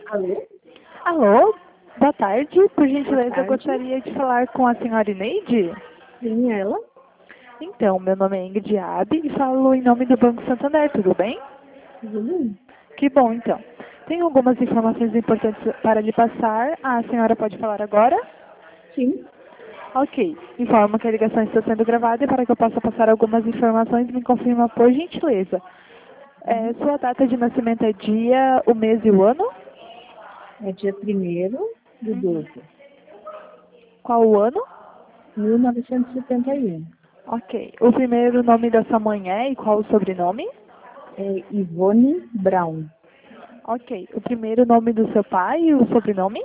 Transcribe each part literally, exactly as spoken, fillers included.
Alô? Alô, boa tarde. Por Boa gentileza, eu tarde. gostaria de falar com a senhora Ineide. Sim, ela? Então, meu nome é Ingrid Abi e falo em nome do Banco Santander, tudo bem? Tudo bem? Que bom, então. Tenho algumas informações importantes para lhe passar. A senhora pode falar agora? Sim. Ok. Informo que a ligação está sendo gravada e para que eu possa passar algumas informações, me confirma por gentileza. É, sua data de nascimento é dia, o mês e o ano? É dia primeiro do Uhum. doze, Qual o ano? mil novecentos e setenta e um. Ok. O primeiro nome da sua mãe é e qual o sobrenome? É Ivone Brown. Ok. O primeiro nome do seu pai e o sobrenome?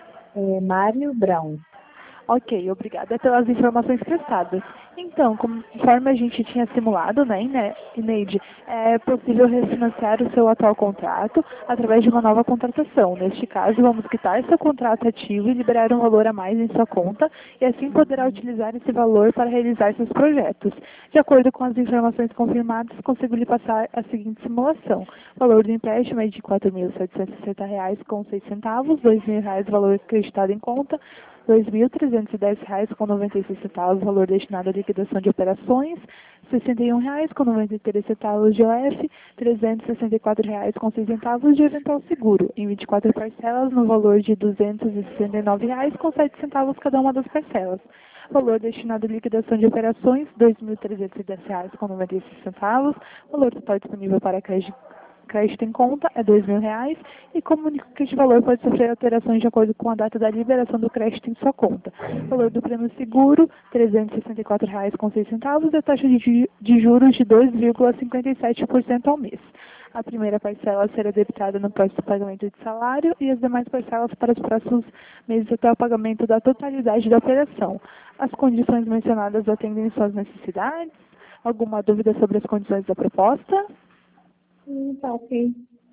É Mário Brown. Ok, obrigada pelas informações prestadas. Então, conforme a gente tinha simulado, né, Ine- Ineide, é possível refinanciar o seu atual contrato através de uma nova contratação. Neste caso, vamos quitar seu contrato ativo e liberar um valor a mais em sua conta e assim poderá utilizar esse valor para realizar seus projetos. De acordo com as informações confirmadas, consigo lhe passar a seguinte simulação. O valor do empréstimo é de quatro mil setecentos e sessenta reais com seis centavos, dois mil reais valor acreditado em conta, dois mil trezentos e dez reais com noventa e seis centavos, valor destinado à liquidação de operações, sessenta e um reais com noventa e três centavos de O F, trezentos e sessenta e quatro reais com seis centavos de eventual seguro, em vinte e quatro parcelas no valor de duzentos e sessenta e nove reais com sete centavos cada uma das parcelas. Valor destinado à liquidação de operações, dois mil trezentos e dez reais com noventa e seis centavos, valor total disponível para crédito crédito em conta é dois mil reais e comunica que este valor pode sofrer alterações de acordo com a data da liberação do crédito em sua conta. Valor do prêmio seguro, trezentos e sessenta e quatro reais com seis centavos e a taxa de, de juros de dois vírgula cinquenta e sete por cento ao mês. A primeira parcela será debitada no próximo pagamento de salário e as demais parcelas para os próximos meses até o pagamento da totalidade da operação. As condições mencionadas atendem suas necessidades? Alguma dúvida sobre as condições da proposta? Sim, tá ok.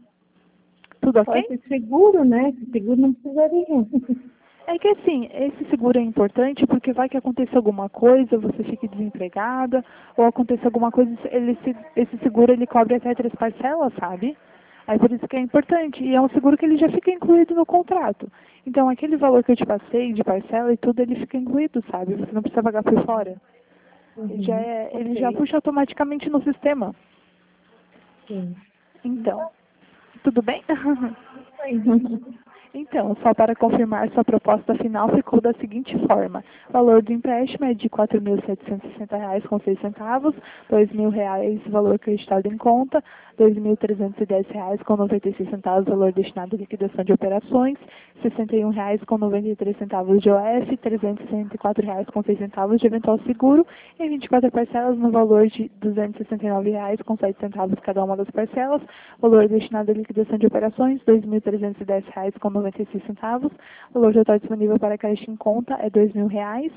Tudo Só ok? esse seguro, né? Esse seguro não precisaria. É que assim, esse seguro é importante porque vai que aconteça alguma coisa, você fique desempregada, ou aconteça alguma coisa, ele, se- esse seguro ele cobre até três parcelas, sabe? Aí por isso que é importante. E é um seguro que ele já fica incluído no contrato. Então aquele valor que eu te passei de parcela e tudo, ele fica incluído, sabe? Você não precisa pagar por fora. Ele já, Uhum. é, ele já Ok. puxa automaticamente no sistema. Sim. Então, tudo bem? Isso aí. Então, só para confirmar, sua proposta final ficou da seguinte forma. O valor do empréstimo é de quatro mil setecentos e sessenta reais com seis centavos, dois mil reais valor acreditado em conta, dois mil trezentos e dez reais com noventa e seis centavos valor destinado à liquidação de operações, sessenta e um reais com noventa e três centavos de O F, trezentos e sessenta e quatro reais com seis centavos de eventual seguro e vinte e quatro parcelas no valor de duzentos e sessenta e nove reais com sete centavos cada uma das parcelas, valor destinado à liquidação de operações, dois mil trezentos e dez reais com noventa e seis centavos, valor total disponível para crédito em conta é dois mil reais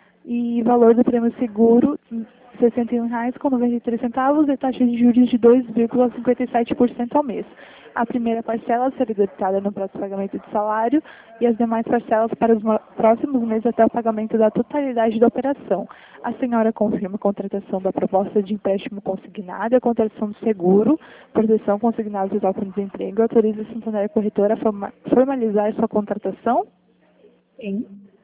e valor do prêmio seguro sessenta e um reais com noventa e três centavos e taxa de juros de dois vírgula cinquenta e sete por cento ao mês. A primeira parcela será debitada no próximo pagamento de salário e as demais parcelas para os mo- próximos meses até o pagamento da totalidade da operação. A senhora confirma a contratação da proposta de empréstimo consignado, a contratação do seguro, proteção consignada total por desemprego, autoriza a Santander Corretora a forma- formalizar sua contratação? Sim.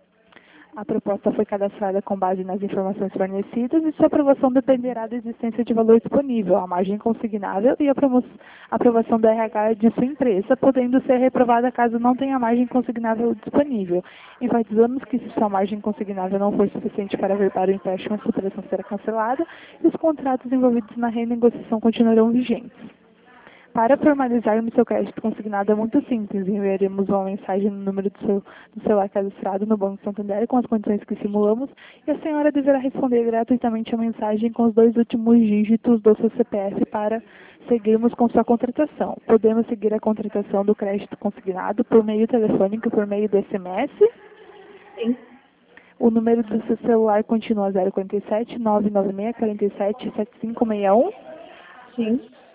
A proposta foi cadastrada com base nas informações fornecidas e sua aprovação dependerá da existência de valor disponível, a margem consignável e a promo- aprovação do R H de sua empresa, podendo ser reprovada caso não tenha margem consignável disponível. Enfatizamos que se sua margem consignável não for suficiente para averbar o empréstimo, a operação será cancelada e os contratos envolvidos na renegociação continuarão vigentes. Para formalizarmos seu crédito consignado é muito simples. Enviaremos uma mensagem no número do seu do celular cadastrado no Banco Santander com as condições que simulamos e a senhora deverá responder gratuitamente a mensagem com os dois últimos dígitos do seu C P F para seguirmos com sua contratação. Podemos seguir a contratação do crédito consignado por meio telefônico e por meio do S M S. Sim. O número do seu celular continua zero quatro sete, nove nove seis, quatro sete, sete cinco seis um. Sim.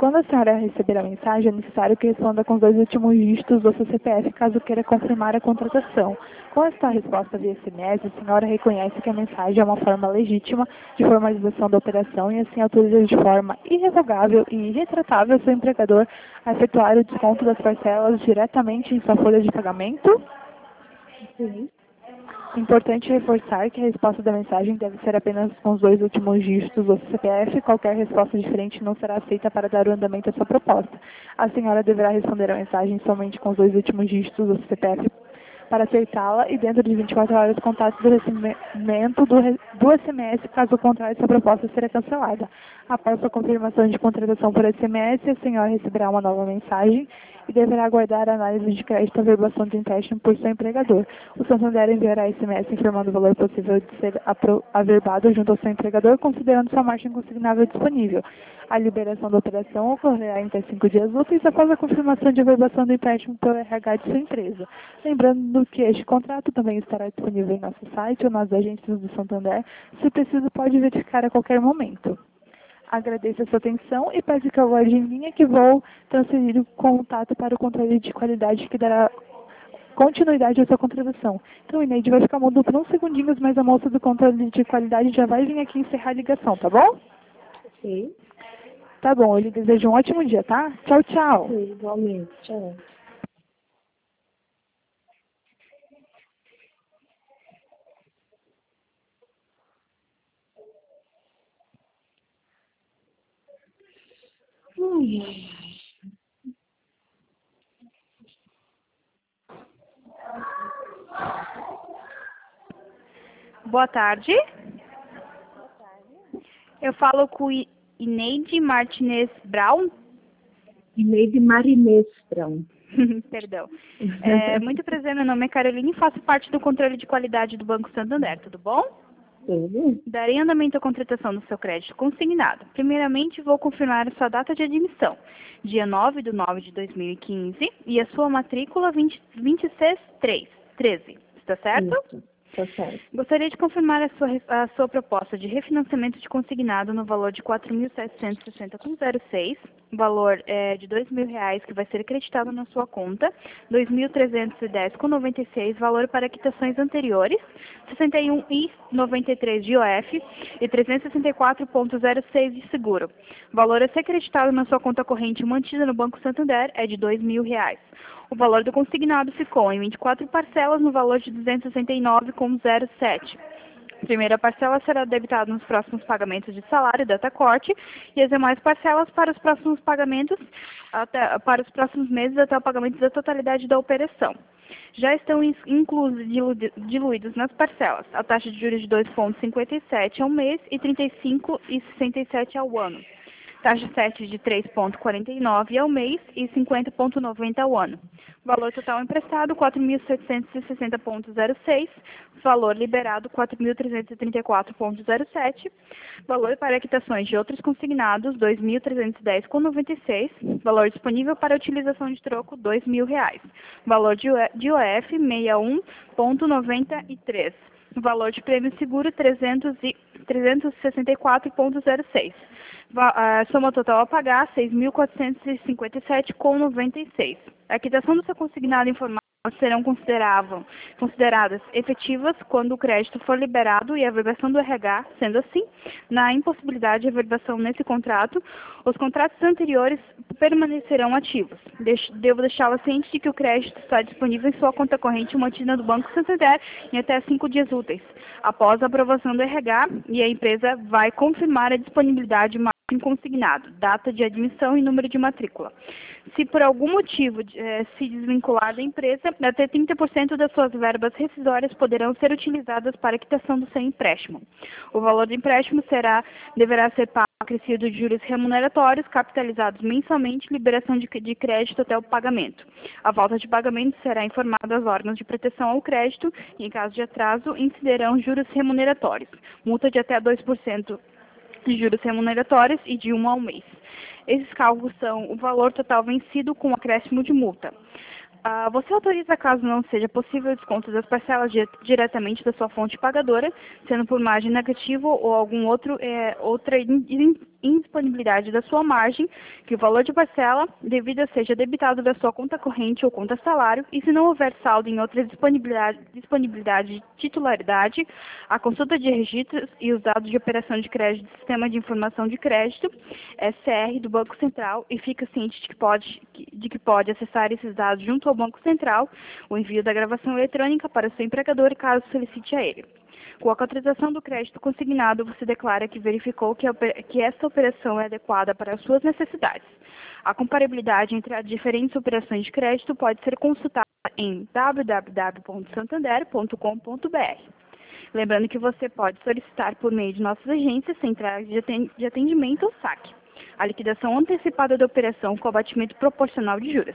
Quando a senhora receber a mensagem, é necessário que responda com os dois últimos dígitos do seu C P F, caso queira confirmar a contratação. Com esta resposta via S M S, a senhora reconhece que a mensagem é uma forma legítima de formalização da operação e assim autoriza de forma irrevogável e irretratável seu empregador a efetuar o desconto das parcelas diretamente em sua folha de pagamento. Sim. Importante reforçar que a resposta da mensagem deve ser apenas com os dois últimos dígitos do C P F. Qualquer resposta diferente não será aceita para dar o andamento à sua proposta. A senhora deverá responder a mensagem somente com os dois últimos dígitos do C P F para aceitá-la e dentro de vinte e quatro horas contate do recebimento do, re- do S M S, caso contrário, essa proposta será cancelada. Após a confirmação de contratação por S M S, a senhora receberá uma nova mensagem e deverá aguardar a análise de crédito e averbação de empréstimo por seu empregador. O Santander enviará S M S informando o valor possível de ser apro- averbado junto ao seu empregador, considerando sua margem consignável disponível. A liberação da operação ocorrerá em até cinco dias úteis após a confirmação de averbação do empréstimo pelo R H de sua empresa. Lembrando que este contrato também estará disponível em nosso site ou nas agências do Santander. Se preciso, pode verificar a qualquer momento. Agradeço a sua atenção e peço que aguarde em linha que vou transferir o contato para o controle de qualidade que dará continuidade à sua contratação. Então, o Ineide vai ficar mudo por uns segundinhos, mas a moça do controle de qualidade já vai vir aqui encerrar a ligação, tá bom? Sim. Tá bom, eu lhe desejo um ótimo dia, tá? Tchau, tchau. Sim, igualmente. Tchau. Ai, ai, ai. Boa tarde. Eu falo com I- Ineide Martinez Brown. E-mail de Marinês Brown. Perdão. É, muito prazer, meu nome é Caroline e faço parte do controle de qualidade do Banco Santander, tudo bom? Tudo? Darei andamento à contratação do seu crédito consignado. Primeiramente, vou confirmar a sua data de admissão, dia nove de nove de dois mil e quinze, e a sua matrícula vinte, vinte e seis treze, está certo? Isso. Tá certo. Gostaria de confirmar a sua, re- a sua proposta de refinanciamento de consignado no valor de quatro mil setecentos e sessenta vírgula zero seis, valor é, de dois mil reais que vai ser acreditado na sua conta, dois mil trezentos e dez vírgula noventa e seis, valor para quitações anteriores, sessenta e um vírgula noventa e três de I O F e trezentos e sessenta e quatro vírgula zero seis de seguro. Valor a ser acreditado na sua conta corrente mantida no Banco Santander é de dois mil reais. O valor do consignado ficou em vinte e quatro parcelas no valor de duzentos e sessenta e nove vírgula zero sete. A primeira parcela será debitada nos próximos pagamentos de salário e data corte e as demais parcelas para os próximos pagamentos, até, para os próximos meses até o pagamento da totalidade da operação. Já estão ins- inclusos dilu- diluídos nas parcelas a taxa de juros de dois vírgula cinquenta e sete ao mês e trinta e cinco vírgula sessenta e sete ao ano. Taxa sete de três vírgula quarenta e nove ao mês e cinquenta vírgula noventa ao ano. Valor total emprestado quatro mil setecentos e sessenta vírgula zero seis. Valor liberado quatro mil trezentos e trinta e quatro vírgula zero sete. Valor para quitações de outros consignados dois mil trezentos e dez vírgula noventa e seis. Valor disponível para utilização de troco dois mil reais. Valor de I O F sessenta e um vírgula noventa e três. Valor de prêmio seguro trezentos e trezentos e sessenta e quatro vírgula zero seis. Va- A soma total a pagar seis mil quatrocentos e cinquenta e sete vírgula noventa e seis. A quitação do seu consignado informal serão consideravam- consideradas efetivas quando o crédito for liberado e a averbação do R H, sendo assim, na impossibilidade de averbação nesse contrato, os contratos anteriores permanecerão ativos. Deix- Devo deixá-la ciente de que o crédito está disponível em sua conta corrente mantida no Banco Santander em até cinco dias úteis. Após a aprovação do R H, e a empresa vai confirmar a disponibilidade em consignado, data de admissão e número de matrícula. Se por algum motivo eh, se desvincular da empresa, até trinta por cento das suas verbas rescisórias poderão ser utilizadas para a quitação do seu empréstimo. O valor do empréstimo será, deverá ser pago acrescido de juros remuneratórios, capitalizados mensalmente, liberação de, de crédito até o pagamento. A falta de pagamento será informada aos órgãos de proteção ao crédito e, em caso de atraso, incidirão juros remuneratórios, multa de até dois por cento de juros remuneratórios e de um ao mês. Esses cálculos são o valor total vencido com acréscimo de multa. Ah, você autoriza, caso não seja possível, o desconto das parcelas di- diretamente da sua fonte pagadora, sendo por margem negativa ou algum outro, eh, outra in- in- indisponibilidade da sua margem, que o valor de parcela devida seja debitado da sua conta corrente ou conta salário, e se não houver saldo em outra disponibilidade, disponibilidade de titularidade, a consulta de registros e os dados de operação de crédito do Sistema de Informação de Crédito, S R, do Banco Central, e fica ciente de que pode, de que pode acessar esses dados junto ao Banco Central, o envio da gravação eletrônica para o seu empregador, caso solicite a ele. Com a contratação do crédito consignado, você declara que verificou que, a, que esta operação é adequada para as suas necessidades. A comparabilidade entre as diferentes operações de crédito pode ser consultada em w w w ponto santander ponto com ponto b r. Lembrando que você pode solicitar por meio de nossas agências centrais de atendimento ou saque a liquidação antecipada da operação com abatimento proporcional de juros.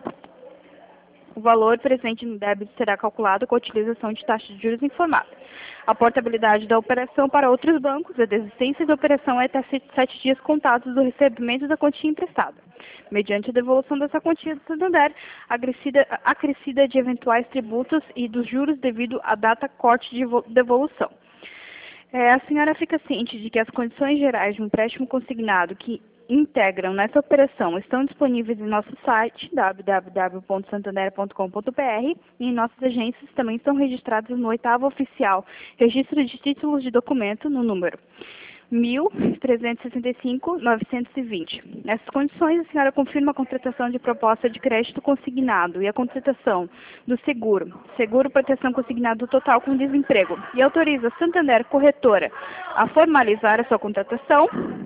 O valor presente no débito será calculado com a utilização de taxa de juros informada. A portabilidade da operação para outros bancos, a desistência da operação é até sete dias contados do recebimento da quantia emprestada, mediante a devolução dessa quantia do Santander, acrescida, acrescida de eventuais tributos e dos juros devido à data corte de devolução. É, a senhora fica ciente de que as condições gerais de um empréstimo consignado que integram nessa operação estão disponíveis em nosso site, w w w ponto santander ponto com ponto b r, e em nossas agências também estão registradas no oitavo oficial Registro de Títulos de Documento, no número mil trezentos e sessenta e cinco, novecentos e vinte. Nessas condições, a senhora confirma a contratação de proposta de crédito consignado e a contratação do seguro, seguro proteção consignado total com desemprego, e autoriza a Santander Corretora a formalizar a sua contratação.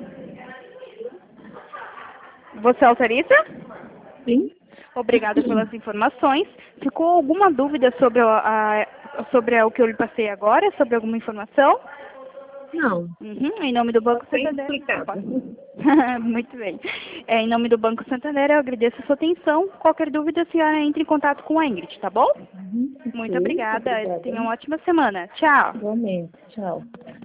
Você autoriza? Sim. Obrigada pelas informações. Ficou alguma dúvida sobre, a, a, sobre o que eu lhe passei agora? Sobre alguma informação? Não. Uhum. Em nome do Banco Bem Santander. explicado. Muito bem. É, em nome do Banco Santander, eu agradeço a sua atenção. Qualquer dúvida, a senhora entre em contato com a Ingrid, tá bom? Uhum. Muito Sim, obrigada. obrigada. Tenha uma ótima semana. Tchau. Igualmente. Tchau.